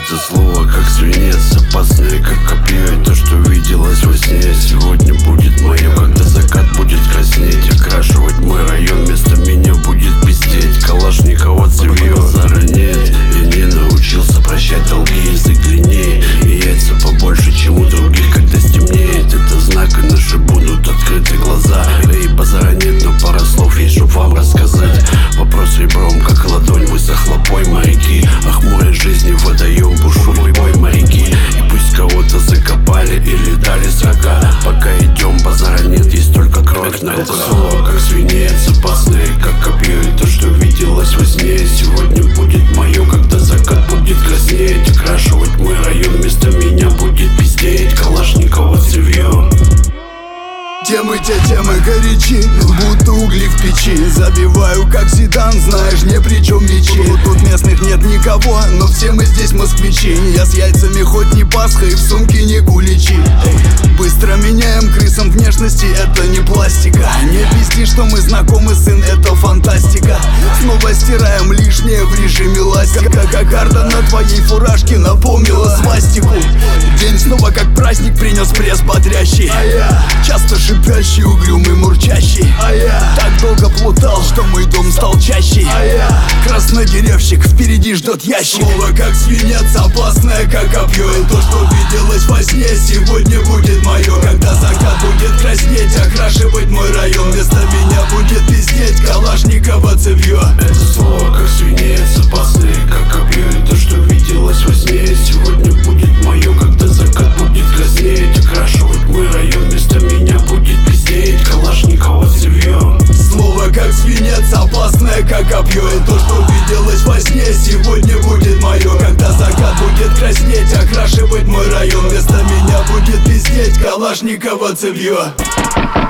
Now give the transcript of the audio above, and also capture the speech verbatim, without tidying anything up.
Это слово как свинец, опасное как копье. И то, что виделось во сне, сегодня будет мое. Когда закат будет краснеть, окрашивать мой район, вместо меня будет пиздеть Калашникова цевьё. Базара нет, я не научился прощать долги. Язык длиннее и яйца побольше, чем у других. Когда стемнеет, это знак, и наши будут открыты глаза. Эй, базара нет, но пара слов есть, чтоб вам рассказать. Вопрос ребром, как ладонь, высохла пой моряки. А хмурой жизни водоем бушуй бой моряки. И пусть кого-то закопали или дали срока, пока идем, базара нет, есть только кровь на руках. Это слово как свинец, опасное как копье. И то, что виделось во сне, сегодня будет мое. Когда закат будет краснеть, окрашивать мой район, вместо меня будет пиздеть Калашникова цевьё. Темы те темы горячи, будто угли в печи. Забиваю как Зидан, знаешь, не при чем мечи. Тут местных нет никого, но все мы здесь москвичи. Я с яйцами хоть не Пасха и в сумке не куличи. Быстро меняем крысам внешности, это не пластика. Не пизди, что мы знакомы, сын, это фантастика. Снова стираем лишнее в режиме ластика. Кокарда на твоей фуражке напомнила свастику. День снова как праздник принес пресс бодрящий. Часто шипящий, угрюмый, мурчащий. Так долго плутал, что мой дом стал чаще. Краснодеревщик, впереди ждет ящик. Слово как свинец, опасное как копье. И то, что виделось во сне, сегодня будет мое. Когда закат будет краснеть, окрашивать мой район, вместо меня будет пиздеть Калашникова цевьё. Это слово как свинец, опасное как копье. И то, что виделось во сне, сегодня будет мое. Когда закат будет краснеть, окрашивать мой район, вместо меня будет пиздеть Калашникова цевьё. Слово как свинец, опасное как копье. И то, что виделось во сне, сегодня будет мое. Когда закат будет краснеть, окрашивать мой район, вместо меня будет пиздеть Калашникова цевьё.